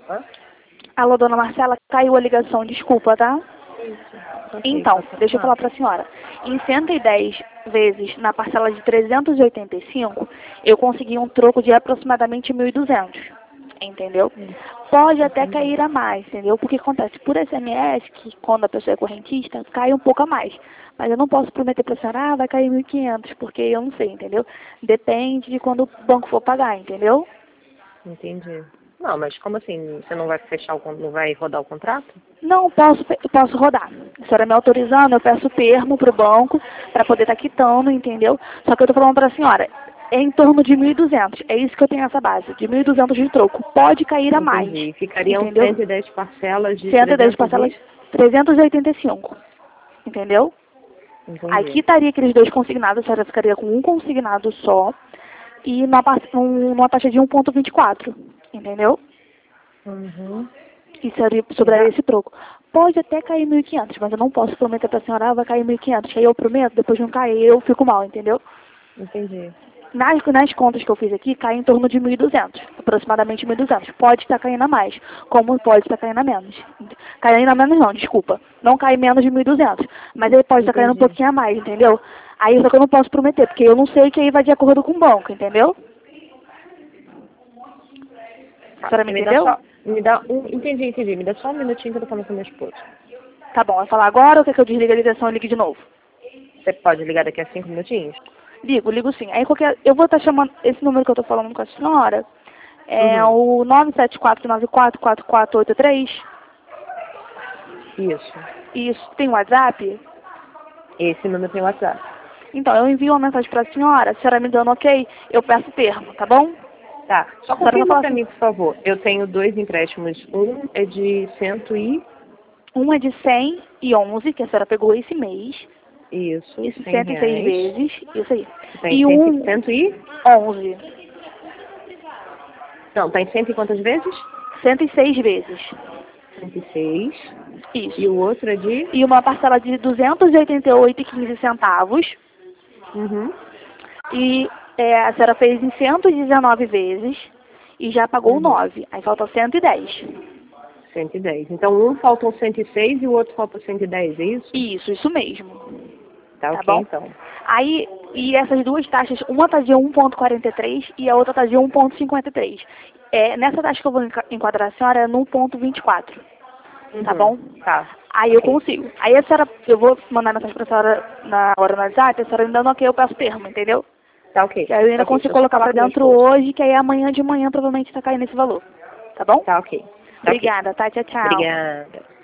Hã? Alô, dona Marcela, caiu a ligação, desculpa, tá? Isso. Então, deixa eu falar para a senhora. Em 110 vezes na parcela de 385, eu consegui um troco de aproximadamente 1.200, entendeu? Pode até cair a mais, entendeu? Porque acontece por SMS, que quando a pessoa é correntista, cai um pouco a mais. Mas eu não posso prometer para a senhora, vai cair 1.500, porque eu não sei, entendeu? Depende de quando o banco for pagar, entendeu? Entendi. Não, mas como assim? Você não vai fechar não vai rodar o contrato? Não, posso rodar. A senhora me autorizando, eu peço termo para o banco para poder estar quitando, entendeu? Só que eu estou falando para a senhora, é em torno de 1.200. É isso que eu tenho essa base, de 1.200 de troco. Pode cair a mais, Entendi. Ficariam entendeu? 110 parcelas de 110 300 parcelas, e... 385, entendeu? Entendi. Aqui estaria aqueles dois consignados, a senhora ficaria com um consignado só e numa taxa de 1,24, entendeu? Uhum. E sobraria esse troco. Pode até cair 1.500, mas eu não posso prometer para a senhora, vai cair 1.500. Que aí eu prometo, depois não cai, eu fico mal, entendeu? Entendi. Nas contas que eu fiz aqui, cai em torno de 1.200, aproximadamente 1.200. Pode estar caindo a mais, como pode estar caindo a menos. Caindo a menos não, desculpa. Não cai menos de 1.200, mas ele pode estar caindo um Entendi. pouquinho a mais, entendeu? Aí só que eu não posso prometer, porque eu não sei que aí vai de acordo com o banco, entendeu? A Tá. senhora me Me dá entendeu? só... Me dá um... Entendi. Me dá só um minutinho que eu tô falando com meu esposo. Tá bom, vai falar agora ou quer que eu desligue a ligação e ligue de novo? Você pode ligar daqui a 5 minutinhos? Ligo sim. Aí eu vou estar chamando, esse número que eu estou falando com a senhora, é Uhum. o 974944483. Isso. Isso, tem WhatsApp? Esse número tem WhatsApp. Então, eu envio uma mensagem para a senhora me dando ok, eu peço termo, tá bom? Tá. Só A senhora vai confirma falar pra assim, mim, por favor. Eu tenho 2 empréstimos. Um é de 100 e... um é de 111, que a senhora pegou esse mês, Isso, isso 100 106 reais. vezes, isso aí. Tá em E 100, um 100 e... 11, Não, tá em 100 e quantas vezes? 106 vezes, 106. E isso. o outro é de... E uma parcela de 288,15 centavos. Uhum. E a senhora fez em 119 vezes e já pagou Uhum. 9. Aí falta 110. 110. Então, um faltam 106 e o outro falta 110, é isso? Isso mesmo. Tá Tá ok, bom? então. Aí, e essas duas taxas, uma tá de 1,43 e a outra tá de 1,53. Nessa taxa que eu vou enquadrar a senhora é no 1,24. Tá Uhum. bom? Tá. Aí eu Ok. consigo. Aí a senhora, eu vou mandar mensagem pra senhora na hora no WhatsApp, a senhora me dando ok, eu peço termo, entendeu? Tá ok. Que aí eu Tá ainda ok. consigo Deixa eu só colocar falar pra com meu dentro esposo. hoje, que aí amanhã de manhã provavelmente tá caindo esse valor. Tá bom? Tá ok. Tá ok. Obrigada, tá? Tchau, tchau. Obrigada.